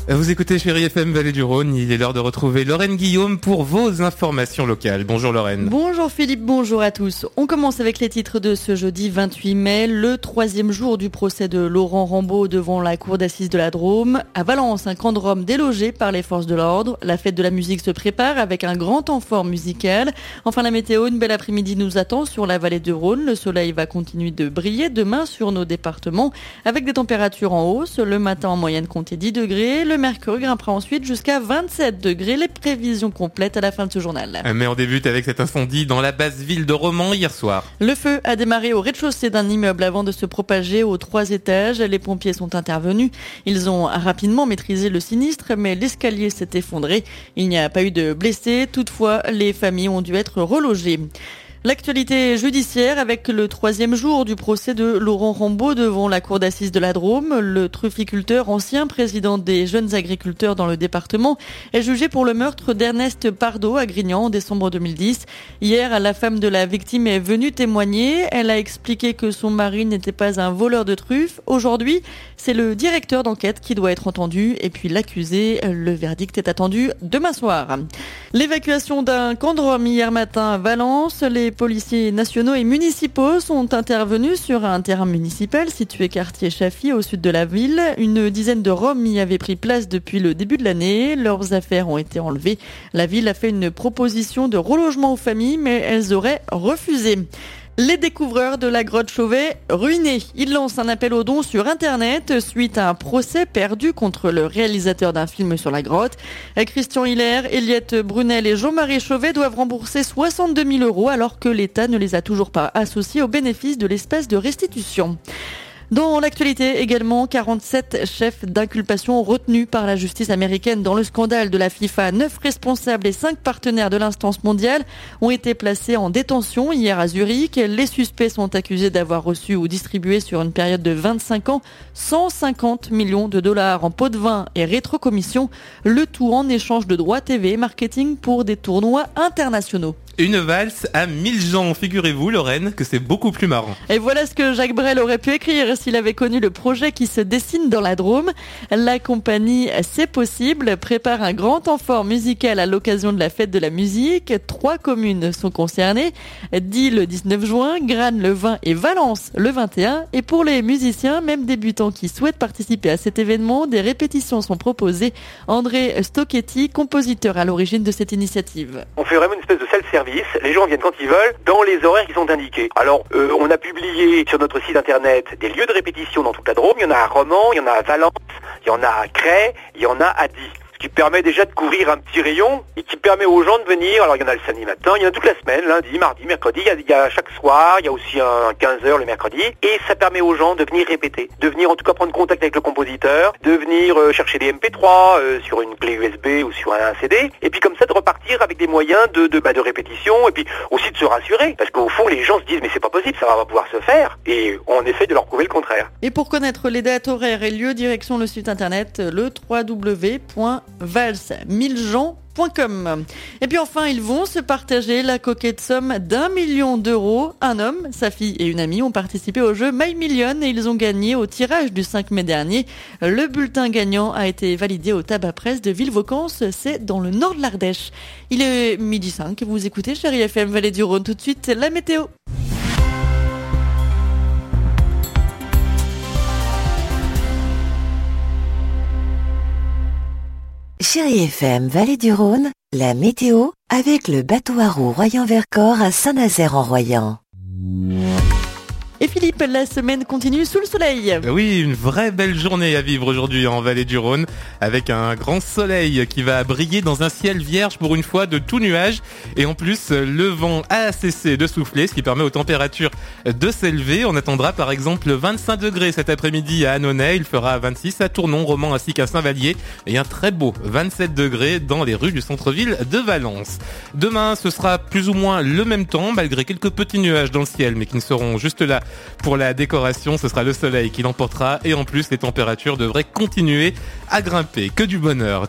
Vous écoutez Chérie FM Vallée du Rhône, il est l'heure de retrouver Lorraine Guillaume pour vos informations locales. Bonjour Lorraine. Bonjour Philippe, bonjour à tous. On commence avec les titres de ce jeudi 28 mai, le 3e jour du procès de Laurent Rambaud devant la cour d'assises de la Drôme. À Valence, un camp de Rome délogé par les forces de l'ordre. La fête de la musique se prépare avec un grand amphore musical. Enfin la météo, une belle après-midi nous attend sur la vallée du Rhône. Le soleil va continuer de briller demain sur nos départements avec des températures en hausse. Le matin en moyenne comptez 10 degrés. Le mercure grimpera ensuite jusqu'à 27 degrés. Les prévisions complètes à la fin de ce journal. Mais on débute avec cet incendie dans la basse ville de Romans hier soir. Le feu a démarré au rez-de-chaussée d'un immeuble avant de se propager aux 3 étages. Les pompiers sont intervenus. Ils ont rapidement maîtrisé le sinistre, mais l'escalier s'est effondré. Il n'y a pas eu de blessés. Toutefois, les familles ont dû être relogées. L'actualité judiciaire avec le 3e jour du procès de Laurent Rambaud devant la cour d'assises de la Drôme. Le trufficulteur, ancien président des jeunes agriculteurs dans le département, est jugé pour le meurtre d'Ernest Pardo à Grignan en décembre 2010. Hier, la femme de la victime est venue témoigner. Elle a expliqué que son mari n'était pas un voleur de truffes. Aujourd'hui, c'est le directeur d'enquête qui doit être entendu et puis l'accusé. Le verdict est attendu demain soir. L'évacuation d'un camp de Rome hier matin à Valence. Les policiers nationaux et municipaux sont intervenus sur un terrain municipal situé quartier Chaffy au sud de la ville. Une dizaine de Roms y avaient pris place depuis le début de l'année. Leurs affaires ont été enlevées. La ville a fait une proposition de relogement aux familles, mais elles auraient refusé. Les découvreurs de la grotte Chauvet ruinés. Ils lancent un appel aux dons sur Internet suite à un procès perdu contre le réalisateur d'un film sur la grotte. Christian Hiller, Eliette Brunel et Jean-Marie Chauvet doivent rembourser 62 000 € alors que l'État ne les a toujours pas associés au bénéfice de l'espèce de restitution. Dans l'actualité également, 47 chefs d'inculpation retenus par la justice américaine dans le scandale de la FIFA. 9 responsables et 5 partenaires de l'instance mondiale ont été placés en détention hier à Zurich. Les suspects sont accusés d'avoir reçu ou distribué sur une période de 25 ans 150 millions de dollars en pots de vin et rétrocommissions. Le tout en échange de droits TV et marketing pour des tournois internationaux. Une valse à 1000 gens, figurez-vous Lorraine que c'est beaucoup plus marrant. Et voilà ce que Jacques Brel aurait pu écrire s'il avait connu le projet qui se dessine dans la Drôme. La compagnie C'est Possible prépare un grand amphore musical à l'occasion de la fête de la musique. 3 communes sont concernées, Die le 19 juin, Granes le 20 et Valence le 21. Et pour les musiciens, même débutants qui souhaitent participer à cet événement, des répétitions sont proposées. André Stocchetti, compositeur à l'origine de cette initiative. On fait vraiment une espèce de self-service. Les gens viennent quand ils veulent, dans les horaires qui sont indiqués. Alors, on a publié sur notre site internet des lieux de répétition dans toute la Drôme. Il y en a à Romans, il y en a à Valence, il y en a à Cray, il y en a à Die. Ce qui permet déjà de couvrir un petit rayon et qui permet aux gens de venir. Alors il y en a le samedi matin, il y en a toute la semaine, lundi, mardi, mercredi, il y a chaque soir, il y a aussi un 15h le mercredi. Et ça permet aux gens de venir répéter, de venir en tout cas prendre contact avec le compositeur, de venir chercher des MP3 sur une clé USB ou sur un CD. Et puis comme ça de repartir avec des moyens de répétition et puis aussi de se rassurer. Parce qu'au fond les gens se disent mais c'est pas possible, ça va pas pouvoir se faire. Et on essaie de leur prouver le contraire. Et pour connaître les dates, horaires et lieux, direction le site internet le www.valse1000gens.com. Et puis enfin, ils vont se partager la coquette somme d'1 million d'euros. Un homme, sa fille et une amie ont participé au jeu My Million et ils ont gagné au tirage du 5 mai dernier. Le bulletin gagnant a été validé au tabac presse de Villevaucance, c'est dans le nord de l'Ardèche. Il est 12h05 et vous écoutez Chérie FM Vallée du Rhône. Tout de suite, la météo. Chérie FM Vallée du Rhône, la météo avec le bateau à roues Royan-Vercors à Saint-Nazaire-en-Royan. Et Philippe, la semaine continue sous le soleil. Oui, une vraie belle journée à vivre aujourd'hui en Vallée du Rhône avec un grand soleil qui va briller dans un ciel vierge pour une fois de tout nuage. Et en plus, le vent a cessé de souffler, ce qui permet aux températures de s'élever. On attendra par exemple 25 degrés cet après-midi à Annonay. Il fera 26 à Tournon, Romans ainsi qu'à Saint-Vallier. Et un très beau 27 degrés dans les rues du centre-ville de Valence. Demain, ce sera plus ou moins le même temps, malgré quelques petits nuages dans le ciel, mais qui ne seront juste là pour la décoration. Ce sera le soleil qui l'emportera et en plus les températures devraient continuer à grimper. Que du bonheur.